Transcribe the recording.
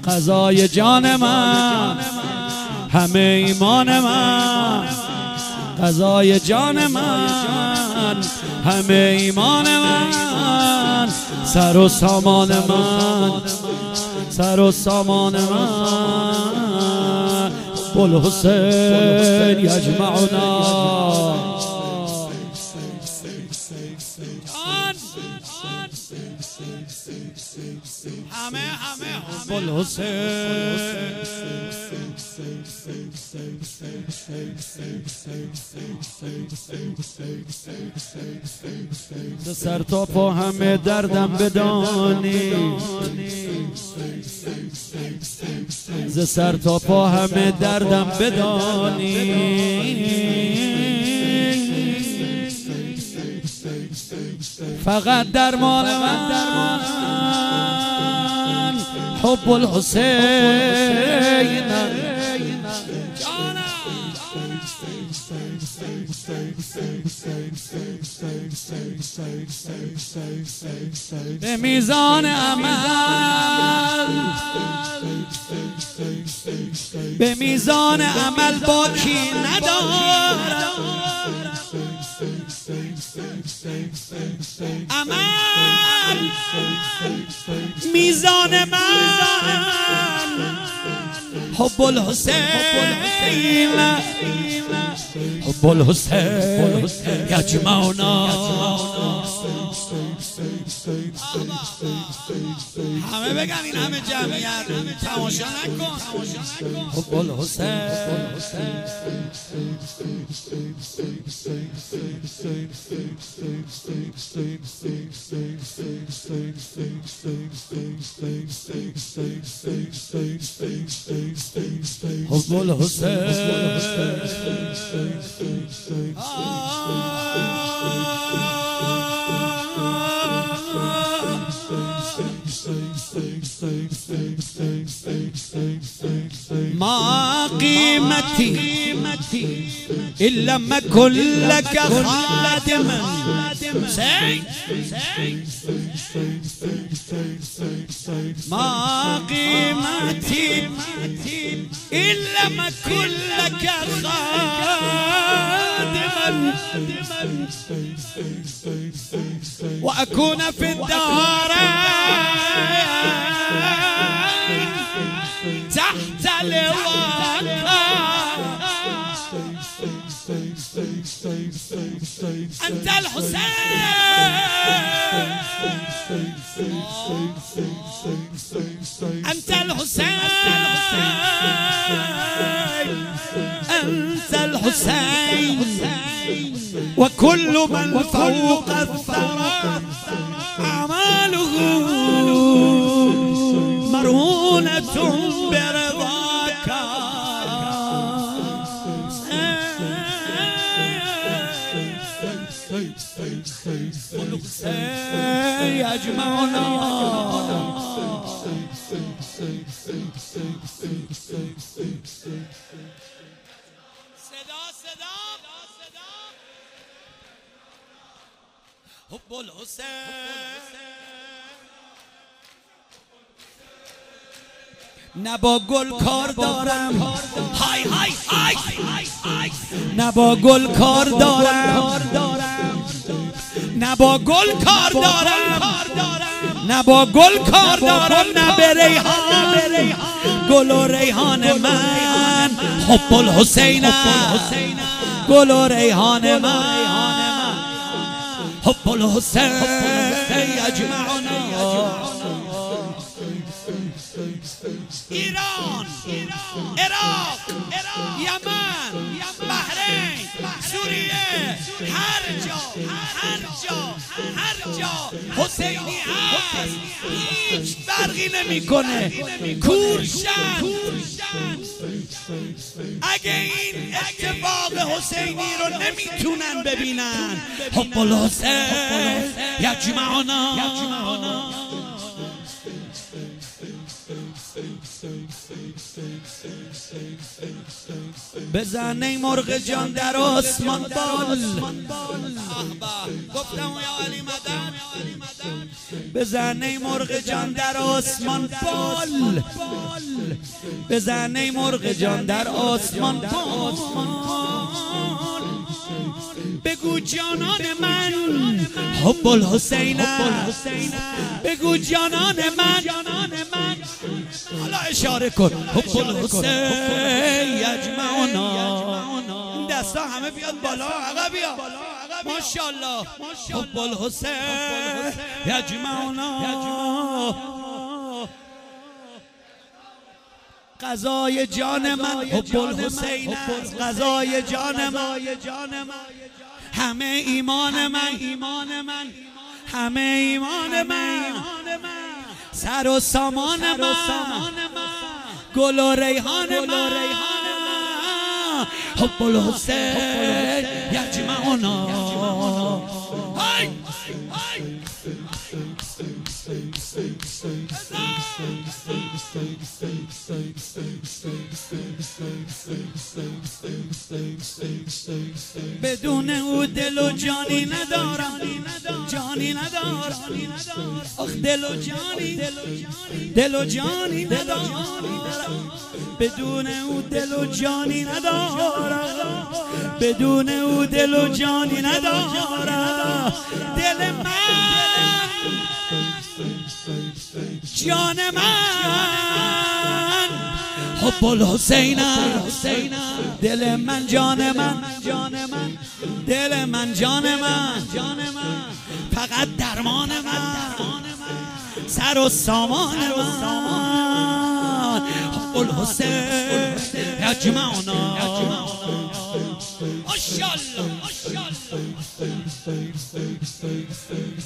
قضای جان من، همه ایمان من، قضای جان من، همه ایمان من، سر و سامان من، سر و سامان من، بالحسین یجمعنا. همه بالحسین. ز سر تا پا همه دردم بدانی، ز سر تا پا همه دردم بدانی، فقط درمان من حب الحسین. به میزان عمل، به میزان عمل باکی ندارم، عمل میزان من حب الحسین، حب الحسین یجمعنا. همه بگن این همه جمعیت تماشا نکن. حب الحسین. حب ما قيمتي إن لم أكن لك خادما، ما قيمتي إن لم أكن لك خادما، وأكون في الدارين تحت لواك. أنت الحسين، أنت الحسين، أنت الحسين، وكل من فوق الثرى أعماله مرهونة برضاك. يجمعنا حب الحسين. نه با گل کار دارم، های های های، نه با گل کار دارم، نه با گل کار دارم، نه با گل کار دارم، نه به ریحان، گل و ریحان من حب الحسین، گل و ریحان من حب الحسین یجمعنا. ایران، عراق، یمن، بحرین، سوریه، هر جا حسینی هست، هیچ فرقی نمیکنه. کورشن اگه این اتفاق حسینی رو نمیتونن ببینن، حب الحسین یجمعنا. بزن ای مرغ جان در آسمان بال، گفتم یا علی مدد بزن ای مرغ جان در آسمان بال، بزن ای مرغ جان در آسمان بال، بگو جانان من حب الحسین، بگو جانان من، حالا اشاره کن حب الحسین یجمعنا. این دستا همه بیاد بالا، آقا بیا ماشاءالله. حب الحسین یجمعنا، غذای جان من حب الحسین است، غذای جان من، همه ایمان من، همه ایمان من، سر و سامان من، گل و ریحان من، حب الحسین یجمعنا. بدون او دل و جانی ندارم، جانی ندارم، آخ دل و جانی، دل و جانی ندارم، بدون او دل و جانی ندارم، بدون او دل و جانی ندارم. دل من جان من حب الحسین است، دل من جان من، دل من جان من، فقط درمان من، سر و سامان من، حب الحسین یجمعنا. ماشاءالله.